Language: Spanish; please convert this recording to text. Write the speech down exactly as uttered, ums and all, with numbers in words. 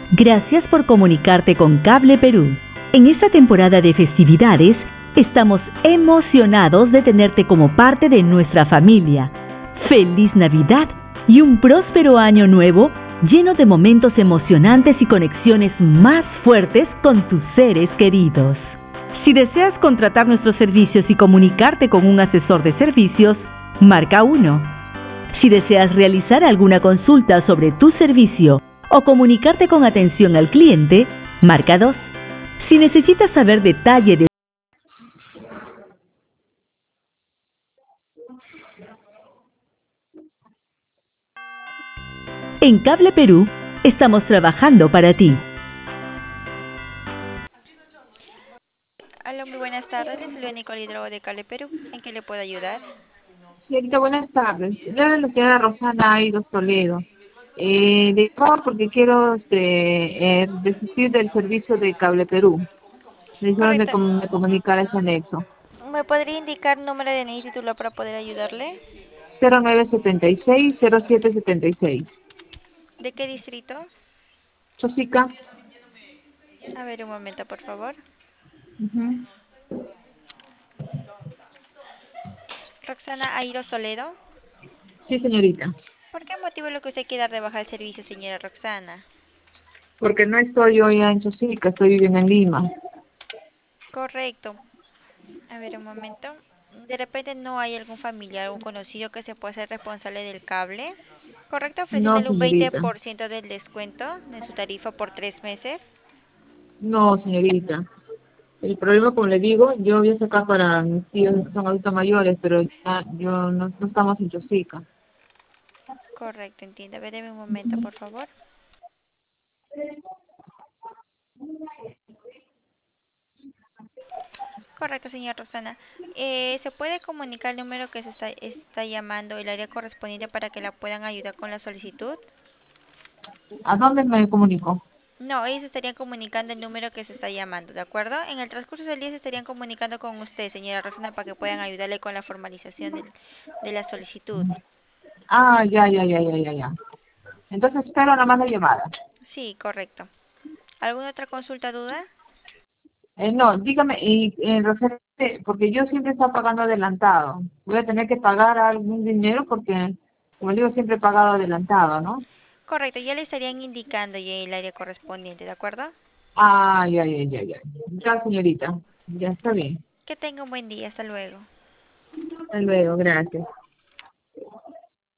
Gracias por comunicarte con Cable Perú. En esta temporada de festividades, estamos emocionados de tenerte como parte de nuestra familia. ¡Feliz Navidad y un próspero año nuevo lleno de momentos emocionantes y conexiones más fuertes con tus seres queridos! Si deseas contratar nuestros servicios y comunicarte con un asesor de servicios, marca uno. Si deseas realizar alguna consulta sobre tu servicio o comunicarte con atención al cliente, marca dos. Si necesitas saber detalle de... En Cable Perú, estamos trabajando para ti. Hola, muy buenas tardes. Les saluda Nicole Hidrogo de Cable Perú. ¿En qué le puedo ayudar? Señorita, buenas tardes. Le habla la señora Rosana Aidos Toledo. Eh, de favor, porque quiero este, eh, desistir del servicio de Cable Perú. Me dijeron de Correcto. com- me comunicar ese anexo. ¿Me podría indicar número de N I y título para poder ayudarle? cero nueve siete seis cero siete siete seis. ¿De qué distrito? Chosica. A ver, un momento, por favor. Ujú. Roxana Airo Soledo. Sí, señorita. ¿Por qué motivo es lo que usted quiere rebajar el servicio, señora Roxana? Porque no estoy hoy en Chosica, estoy viviendo en Lima. Correcto. A ver, un momento. De repente no hay algún familiar o conocido que se pueda hacer responsable del cable. Correcto, No, ofreciéndole un veinte señorita. por ciento del descuento de su tarifa por tres meses. No, señorita. El problema, como le digo, yo voy a sacar para mis tíos que son adultos mayores, pero ya yo no, no estamos en Chosica. Correcto, entiendo. A ver, deme un momento, por favor. Correcto, señora Rosana. Eh, ¿se puede comunicar el número que se está, está llamando el área correspondiente para que la puedan ayudar con la solicitud? ¿A dónde me comunico? No, ellos estarían comunicando el número que se está llamando, ¿de acuerdo? En el transcurso del día se estarían comunicando con usted, señora Rosana, para que puedan ayudarle con la formalización del- de la solicitud. Ah, ya, ya, ya, ya, ya, ya. Entonces espero nada más la llamada. Sí, correcto. ¿Alguna otra consulta, duda? Eh, no, dígame, y en referente, porque yo siempre he estado pagando adelantado. Voy a tener que pagar algún dinero porque, como digo, siempre he pagado adelantado, ¿no? Correcto, ya le estarían indicando ya el área correspondiente, ¿de acuerdo? Ah, ya, ya, ya, ya. Ya, señorita. Ya está bien. Que tenga un buen día, hasta luego. Hasta luego, gracias.